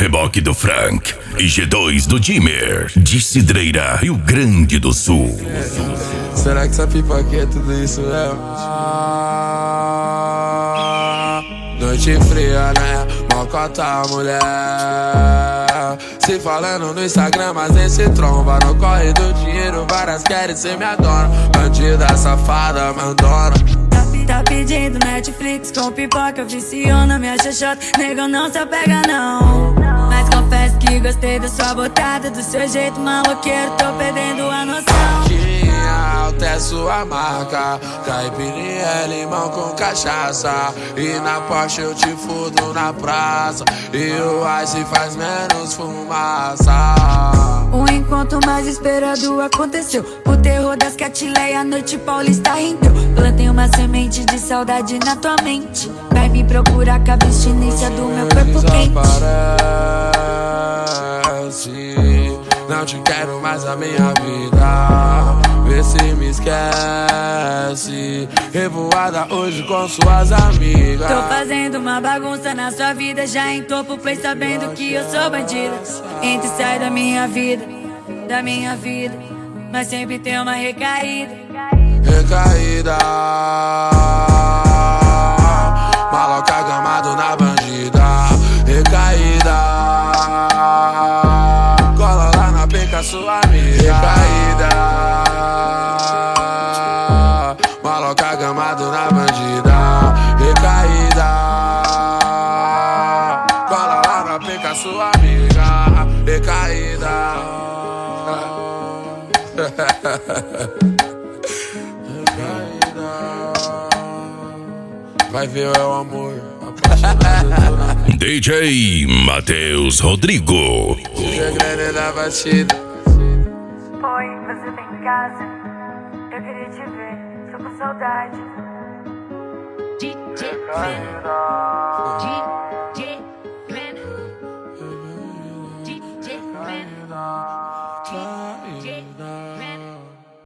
reboque do Frank e G2 do Dimmer, de Cidreira, Rio Grande do Sul. Será que essa pipoca é tudo isso mesmo? Noite fria, né? Mocota, mulher. Se falando no Instagram, mas nem se tromba. No corre do dinheiro, várias querem ser minha dona. Bandida, safada, mandona. Tá pedindo Netflix com pipoca, viciou na minha xoxota. Nego, não se apega não. Mas confesso que gostei da sua botada, do seu jeito maloqueiro, tô perdendo a noção. Tinha até sua marca, caipirinha é limão com cachaça. E na Porsche eu te fudo na praça, e o ice faz menos fumaça. O encontro mais esperado aconteceu. O terror das catileia, a noite paulista rendeu. Plantei uma semente de saudade na tua mente. Vai me procurar com a abstinência do meu corpo quente. Desaparece, não te quero mais na minha vida. Vê se me esquece. Revoada hoje com suas amigas. Tô fazendo uma bagunça na sua vida. Já entrou pro play sabendo que eu sou bandida. Entra e sai da minha vida, da minha vida. Mas sempre tem uma recaída. Recaída, maloca gamado na bandida. Recaída, cola lá na penca sua amiga. Recaída, maloca gamado na bandida. Recaída, cola lá na penca sua amiga. Recaída. Vai ver o amor apaixonado. DJ Matheus Rodrigo. Segredo da batida. Oi, você tá em casa? Eu queria te ver, tô com saudade. DJ